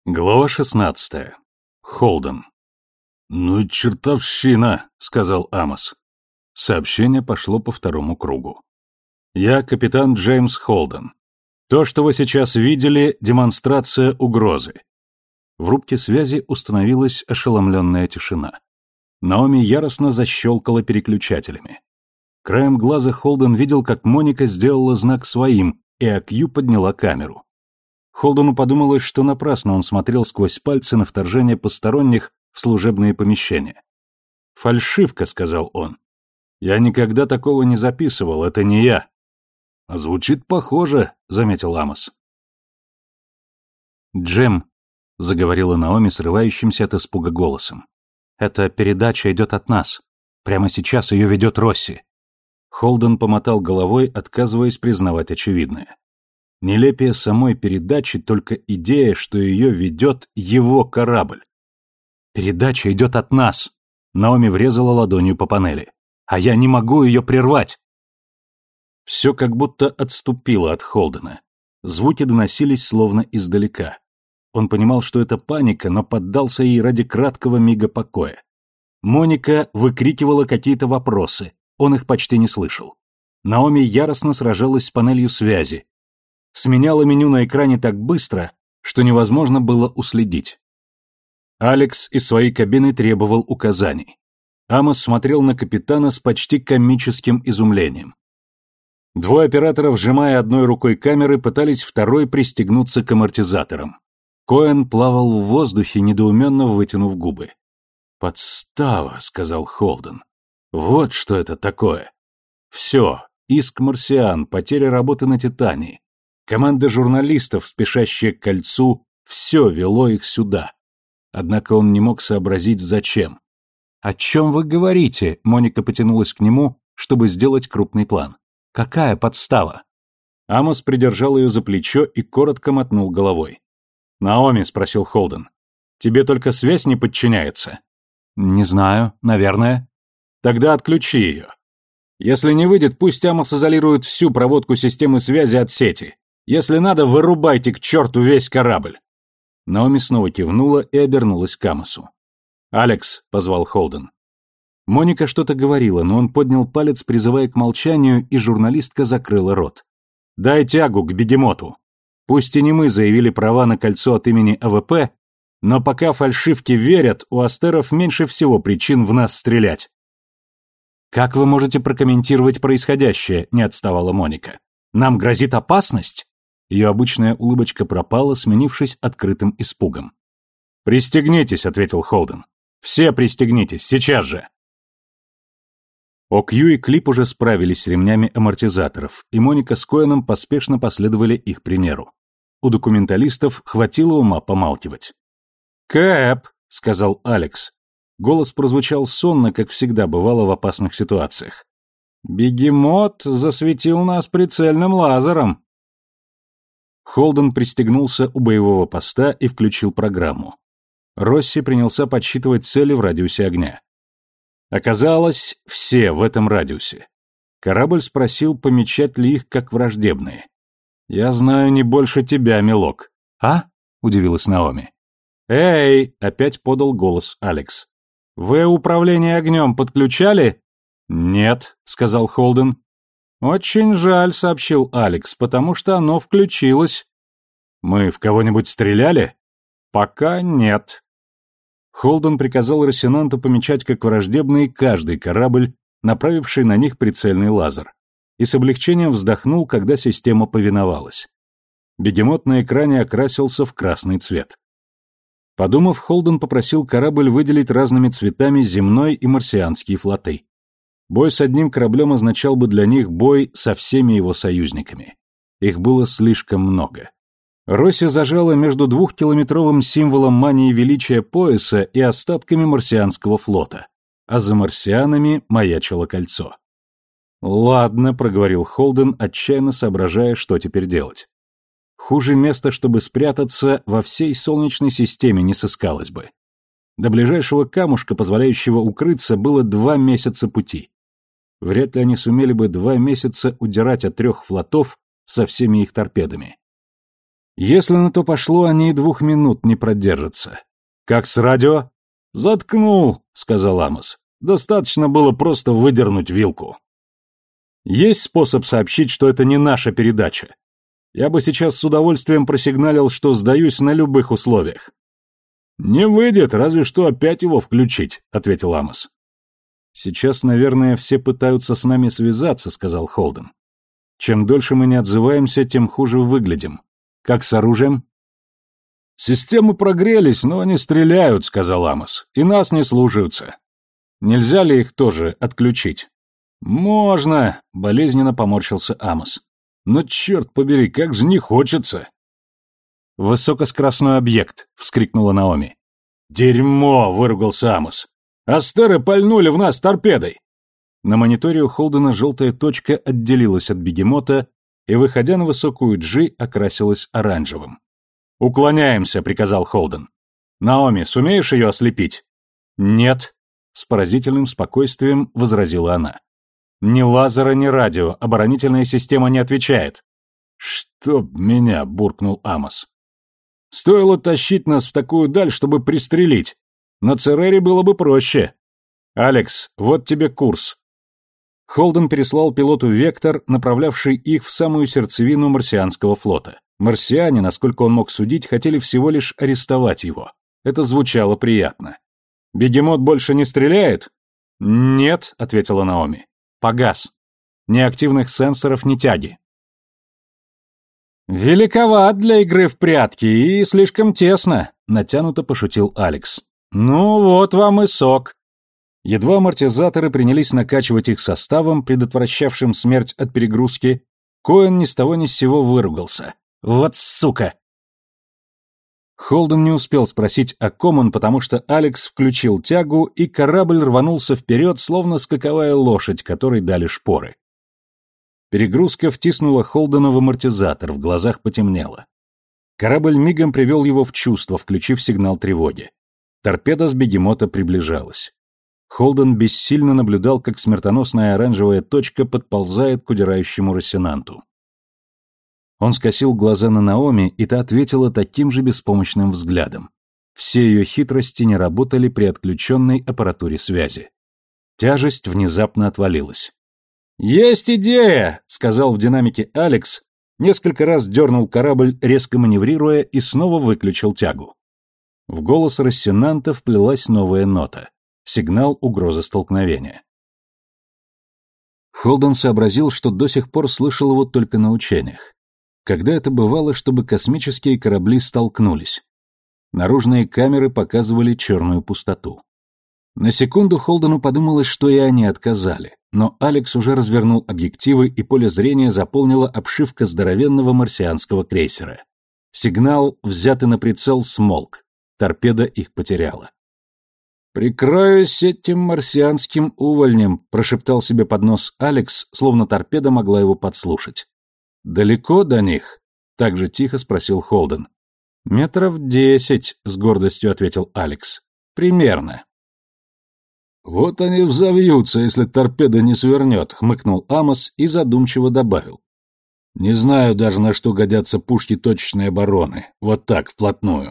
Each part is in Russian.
Глава 16. Холден. «Ну и чертовщина», — сказал Амос. Сообщение пошло по второму кругу. «Я капитан Джеймс Холден. То, что вы сейчас видели, демонстрация угрозы». В рубке связи установилась ошеломленная тишина. Наоми яростно защелкала переключателями. Краем глаза Холден видел, как Моника сделала знак своим, и Акью подняла камеру. Холдену подумалось, что напрасно он смотрел сквозь пальцы на вторжение посторонних в служебные помещения. «Фальшивка», — сказал он. «Я никогда такого не записывал, это не я». «Звучит похоже», — заметил Амос. «Джим», — заговорила Наоми срывающимся от испуга голосом, — «эта передача идет от нас. Прямо сейчас ее ведет Росси». Холден помотал головой, отказываясь признавать очевидное. Нелепее самой передачи только идея, что ее ведет его корабль. «Передача идет от нас!» Наоми врезала ладонью по панели. «А я не могу ее прервать!» Все как будто отступило от Холдена. Звуки доносились словно издалека. Он понимал, что это паника, но поддался ей ради краткого мига покоя. Моника выкрикивала какие-то вопросы, он их почти не слышал. Наоми яростно сражалась с панелью связи, сменяла меню на экране так быстро, что невозможно было уследить. Алекс из своей кабины требовал указаний. Амос смотрел на капитана с почти комическим изумлением. Двое операторов, сжимая одной рукой камеры, пытались второй пристегнуться к амортизаторам. Коэн плавал в воздухе, недоуменно вытянув губы. «Подстава», — сказал Холден. «Вот что это такое. Все, иск марсиан, потеря работы на Титании. Команда журналистов, спешащая к кольцу, все вело их сюда. Однако он не мог сообразить, зачем. «О чем вы говорите?» — Моника потянулась к нему, чтобы сделать крупный план. «Какая подстава?» Амос придержал ее за плечо и коротко мотнул головой. «Наоми», — спросил Холден, — «тебе только связь не подчиняется?» «Не знаю, наверное». «Тогда отключи ее. Если не выйдет, пусть Амос изолирует всю проводку системы связи от сети. Если надо, вырубайте к черту весь корабль». Наоми снова кивнула и обернулась к Амосу. «Алекс», — позвал Холден. Моника что-то говорила, но он поднял палец, призывая к молчанию, и журналистка закрыла рот. «Дай тягу к бегемоту. Пусть и не мы заявили права на кольцо от имени АВП, но пока фальшивки верят, у астеров меньше всего причин в нас стрелять». «Как вы можете прокомментировать происходящее?» — не отставала Моника. «Нам грозит опасность?» Ее обычная улыбочка пропала, сменившись открытым испугом. «Пристегнитесь», — ответил Холден. «Все пристегнитесь, сейчас же». Окью и Клип уже справились с ремнями амортизаторов, и Моника с Коэном поспешно последовали их примеру. У документалистов хватило ума помалкивать. «Кэп», — сказал Алекс. Голос прозвучал сонно, как всегда бывало в опасных ситуациях. «Бегемот засветил нас прицельным лазером». Холден пристегнулся у боевого поста и включил программу. Росси принялся подсчитывать цели в радиусе огня. Оказалось, все в этом радиусе. Корабль спросил, помечать ли их как враждебные. «Я знаю не больше тебя, милок». «А?» — удивилась Наоми. «Эй!» — опять подал голос Алекс. «Вы управление огнем подключали?» «Нет», — сказал Холден. «Очень жаль», — сообщил Алекс, — «потому что оно включилось». «Мы в кого-нибудь стреляли?» «Пока нет». Холден приказал Рассенанту помечать как враждебный каждый корабль, направивший на них прицельный лазер, и с облегчением вздохнул, когда система повиновалась. Бегемот на экране окрасился в красный цвет. Подумав, Холден попросил корабль выделить разными цветами земной и марсианские флоты. Бой с одним кораблем означал бы для них бой со всеми его союзниками. Их было слишком много. Росси зажала между двухкилометровым символом мании величия пояса и остатками марсианского флота, а за марсианами маячило кольцо. «Ладно», — проговорил Холден, отчаянно соображая, что теперь делать. Хуже места, чтобы спрятаться, во всей Солнечной системе не сыскалось бы. До ближайшего камушка, позволяющего укрыться, было 2 месяца пути. Вряд ли они сумели бы 2 месяца удирать от 3 флотов со всеми их торпедами. Если на то пошло, они и 2 минут не продержатся. Как с радио? Заткнул, сказал Амос. Достаточно было просто выдернуть вилку. Есть способ сообщить, что это не наша передача? Я бы сейчас с удовольствием просигналил, что сдаюсь на любых условиях. Не выйдет, разве что опять его включить, ответил Амос. Сейчас, наверное, все пытаются с нами связаться, сказал Холден. Чем дольше мы не отзываемся, тем хуже выглядим. Как с оружием? Системы прогрелись, но они стреляют, сказал Амос, и нас не слушаются. Нельзя ли их тоже отключить? Можно, болезненно поморщился Амос. Но черт побери, как же не хочется. Высокоскоростной объект, вскрикнула Наоми. Дерьмо, выругался Амос. Астеры пальнули в нас торпедой. На мониторе у Холдена желтая точка отделилась от бегемота и, выходя на высокую G, окрасилась оранжевым. «Уклоняемся», — приказал Холден. «Наоми, сумеешь ее ослепить?» «Нет», — с поразительным спокойствием возразила она. «Ни лазера, ни радио, оборонительная система не отвечает». «Чтоб меня», — буркнул Амос. «Стоило тащить нас в такую даль, чтобы пристрелить. На Церере было бы проще. Алекс, вот тебе курс». Холден переслал пилоту вектор, направлявший их в самую сердцевину марсианского флота. Марсиане, насколько он мог судить, хотели всего лишь арестовать его. Это звучало приятно. «Бегемот больше не стреляет?» «Нет», — ответила Наоми. «Погас. Ни активных сенсоров, ни тяги». «Великоват для игры в прятки и слишком тесно», — натянуто пошутил Алекс. «Ну вот вам и сок». Едва амортизаторы принялись накачивать их составом, предотвращавшим смерть от перегрузки, Коэн ни с того ни с сего выругался. «Вот сука!» Холден не успел спросить, о ком он, потому что Алекс включил тягу, и корабль рванулся вперед, словно скаковая лошадь, которой дали шпоры. Перегрузка втиснула Холдена в амортизатор, в глазах потемнело. Корабль мигом привел его в чувство, включив сигнал тревоги. Торпеда с бегемота приближалась. Холден бессильно наблюдал, как смертоносная оранжевая точка подползает к удирающему Рассенанту. Он скосил глаза на Наоми, и та ответила таким же беспомощным взглядом. Все ее хитрости не работали при отключенной аппаратуре связи. Тяжесть внезапно отвалилась. «Есть идея!» — сказал в динамике Алекс, несколько раз дернул корабль, резко маневрируя, и снова выключил тягу. В голос Рассенанта вплелась новая нота. Сигнал угрозы столкновения. Холден сообразил, что до сих пор слышал его только на учениях. Когда это бывало, чтобы космические корабли столкнулись? Наружные камеры показывали черную пустоту. На секунду Холдену подумалось, что и они отказали, но Алекс уже развернул объективы, и поле зрения заполнила обшивка здоровенного марсианского крейсера. Сигнал, взятый на прицел, смолк. Торпеда их потеряла. «Прикроюсь этим марсианским увольнем», — прошептал себе под нос Алекс, словно торпеда могла его подслушать. «Далеко до них?» — так же тихо спросил Холден. «Метров 10», — с гордостью ответил Алекс. «Примерно». «Вот они взовьются, если торпеда не свернет», — хмыкнул Амос и задумчиво добавил. «Не знаю даже, на что годятся пушки точечной обороны. Вот так, вплотную».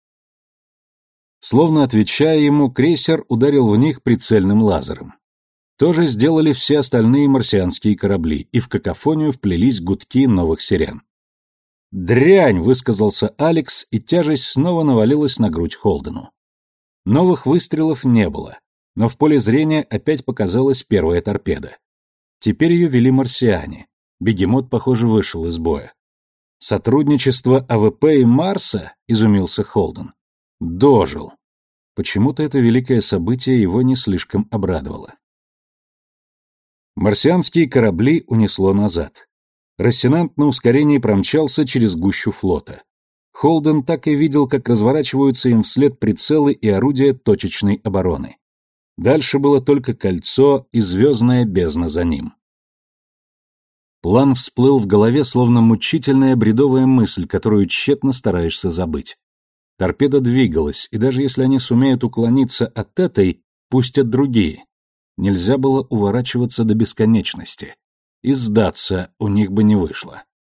Словно отвечая ему, крейсер ударил в них прицельным лазером. То же сделали все остальные марсианские корабли, и в какофонию вплелись гудки новых сирен. «Дрянь!» — высказался Алекс, и тяжесть снова навалилась на грудь Холдену. Новых выстрелов не было, но в поле зрения опять показалась первая торпеда. Теперь ее вели марсиане. Бегемот, похоже, вышел из боя. «Сотрудничество АВП и Марса?» — изумился Холден. «Дожил». Почему-то это великое событие его не слишком обрадовало. Марсианские корабли унесло назад. Рассенант на ускорении промчался через гущу флота. Холден так и видел, как разворачиваются им вслед прицелы и орудия точечной обороны. Дальше было только кольцо и звездная бездна за ним. План всплыл в голове, словно мучительная бредовая мысль, которую тщетно стараешься забыть. Торпеда двигалась, и даже если они сумеют уклониться от этой, пустят другие. Нельзя было уворачиваться до бесконечности. И сдаться у них бы не вышло.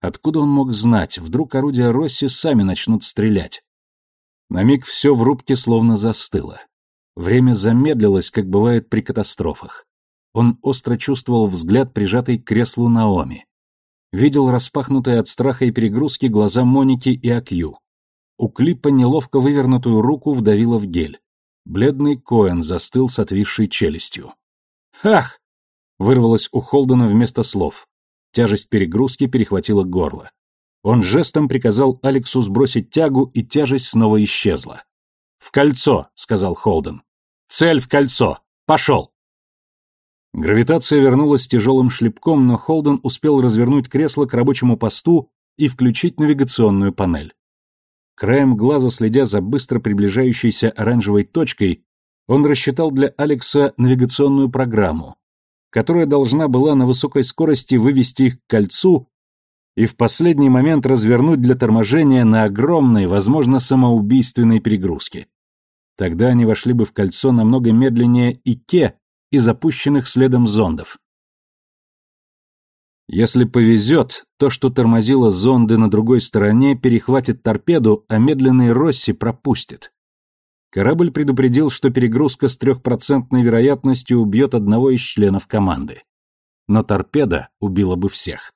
Откуда он мог знать, вдруг орудия Росси сами начнут стрелять? На миг все в рубке словно застыло. Время замедлилось, как бывает при катастрофах. Он остро чувствовал взгляд, прижатый к креслу Наоми. Видел распахнутые от страха и перегрузки глаза Моники и Акью. У Клипа неловко вывернутую руку вдавило в гель. Бледный Коэн застыл с отвисшей челюстью. «Ах!» — вырвалось у Холдена вместо слов. Тяжесть перегрузки перехватила горло. Он жестом приказал Алексу сбросить тягу, и тяжесть снова исчезла. «В кольцо!» — сказал Холден. «Цель в кольцо! Пошел!» Гравитация вернулась тяжелым шлепком, но Холден успел развернуть кресло к рабочему посту и включить навигационную панель. Краем глаза, следя за быстро приближающейся оранжевой точкой, он рассчитал для Алекса навигационную программу, которая должна была на высокой скорости вывести их к кольцу и в последний момент развернуть для торможения на огромной, возможно, самоубийственной перегрузке. Тогда они вошли бы в кольцо намного медленнее Ике и запущенных следом зондов. Если повезет, то, что тормозило зонды на другой стороне, перехватит торпеду, а медленный Росси пропустит. Корабль предупредил, что перегрузка с 3% вероятностью убьет одного из членов команды. Но торпеда убила бы всех.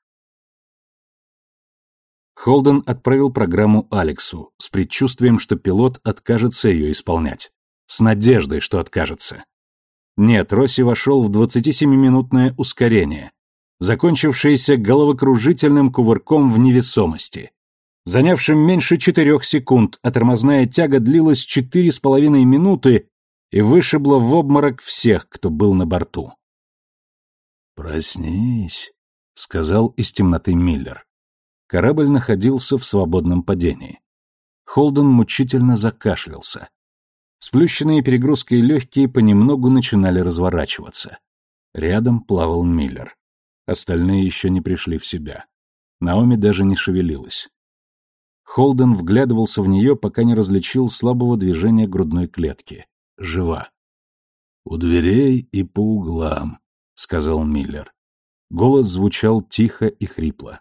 Холден отправил программу Алексу с предчувствием, что пилот откажется ее исполнять. С надеждой, что откажется. Нет, Росси вошел в 27-минутное ускорение, закончившееся головокружительным кувырком в невесомости, занявшим меньше 4 секунд, а тормозная тяга длилась 4,5 минуты и вышибла в обморок всех, кто был на борту. «Проснись», — сказал из темноты Миллер. Корабль находился в свободном падении. Холден мучительно закашлялся. Сплющенные перегрузкой легкие понемногу начинали разворачиваться. Рядом плавал Миллер. Остальные еще не пришли в себя. Наоми даже не шевелилась. Холден вглядывался в нее, пока не различил слабого движения грудной клетки. Жива. «У дверей и по углам», — сказал Миллер. Голос звучал тихо и хрипло.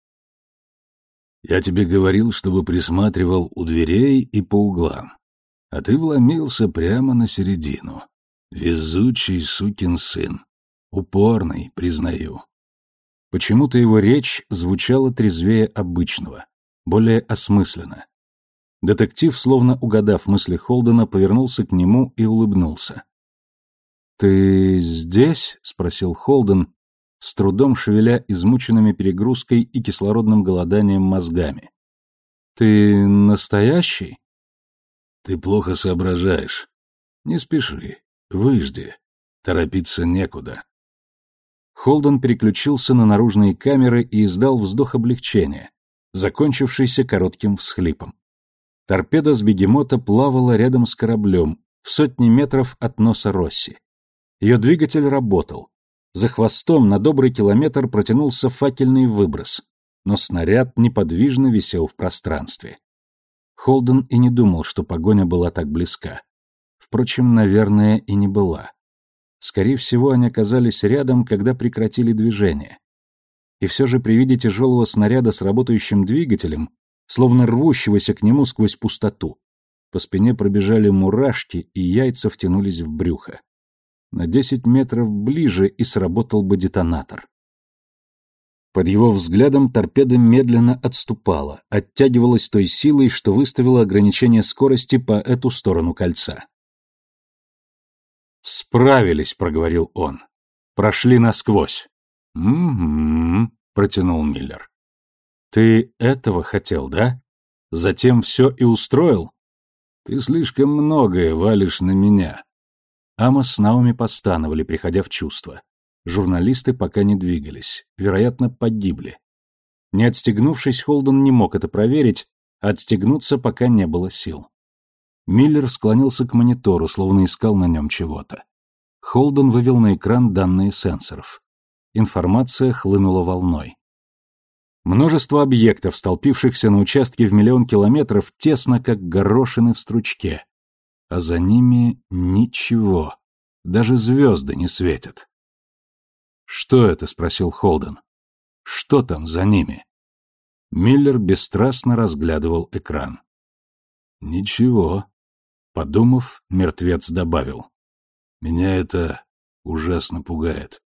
«Я тебе говорил, чтобы присматривал у дверей и по углам. А ты вломился прямо на середину. Везучий сукин сын. Упорный, признаю». Почему-то его речь звучала трезвее обычного, более осмысленно. Детектив, словно угадав мысли Холдена, повернулся к нему и улыбнулся. «Ты здесь?» — спросил Холден, с трудом шевеля измученными перегрузкой и кислородным голоданием мозгами. «Ты настоящий?» «Ты плохо соображаешь. Не спеши, выжди. Торопиться некуда». Холден переключился на наружные камеры и издал вздох облегчения, закончившийся коротким всхлипом. Торпеда с бегемота плавала рядом с кораблем, в сотни метров от носа Росси. Ее двигатель работал. За хвостом на добрый километр протянулся факельный выброс, но снаряд неподвижно висел в пространстве. Холден и не думал, что погоня была так близка. Впрочем, наверное, и не была. Скорее всего, они оказались рядом, когда прекратили движение. И все же при виде тяжелого снаряда с работающим двигателем, словно рвущегося к нему сквозь пустоту, по спине пробежали мурашки, и яйца втянулись в брюхо. На 10 метров ближе и сработал бы детонатор. Под его взглядом торпеда медленно отступала, оттягивалась той силой, что выставила ограничение скорости по эту сторону кольца. «Справились», — проговорил он. «Прошли насквозь». «Угу», — протянул Миллер. «Ты этого хотел, да? Затем все и устроил?» «Ты слишком многое валишь на меня». Амос с Наоми постановали, приходя в чувство. Журналисты пока не двигались, вероятно, погибли. Не отстегнувшись, Холден не мог это проверить, а отстегнуться пока не было сил. Миллер склонился к монитору, словно искал на нем чего-то. Холден вывел на экран данные сенсоров. Информация хлынула волной. Множество объектов, столпившихся на участке в 1 000 000 километров, тесно, как горошины в стручке. А за ними ничего. Даже звезды не светят. «Что это?» — спросил Холден. «Что там за ними?» Миллер бесстрастно разглядывал экран. «Ничего», — подумав, мертвец добавил. «Меня это ужасно пугает».